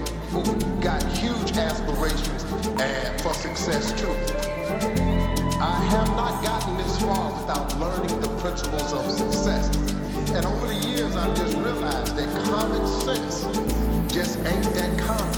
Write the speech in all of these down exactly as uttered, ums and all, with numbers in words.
who got huge aspirations and for success too. I have not gotten this far without learning the principles of success. And over the years, I've just realized that common sense just ain't that common.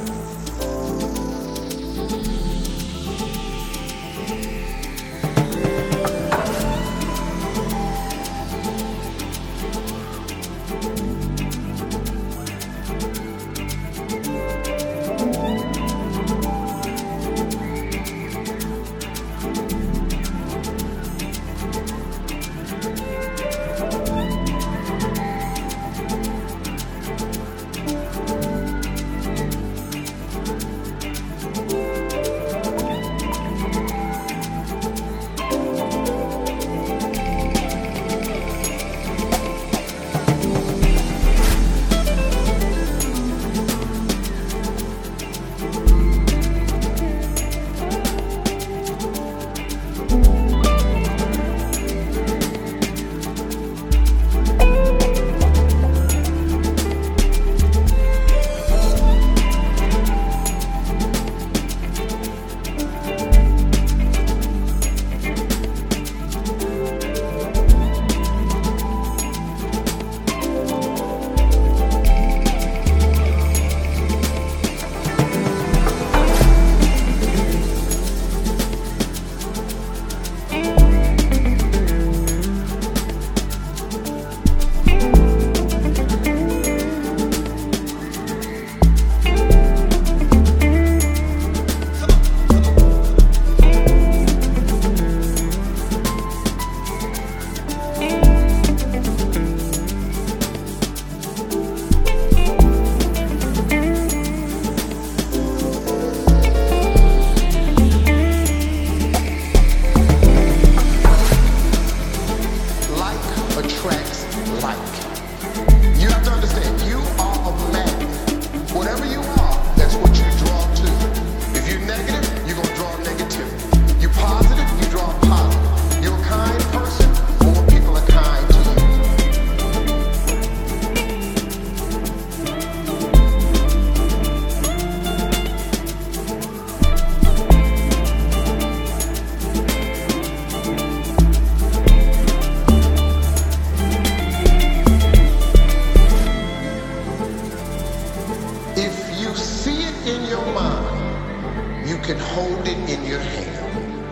can hold it in your hand.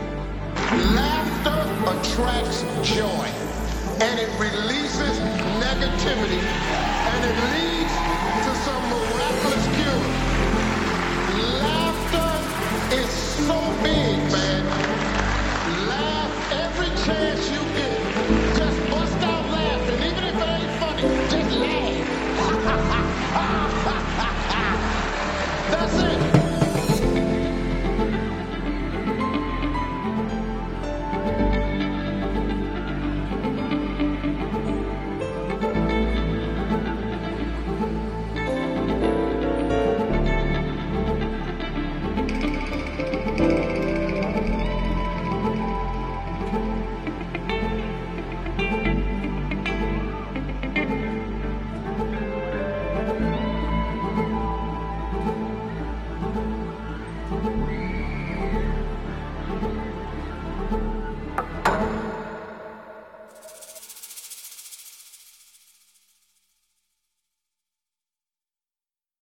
Laughter attracts joy, and it releases negativity, and it leads to some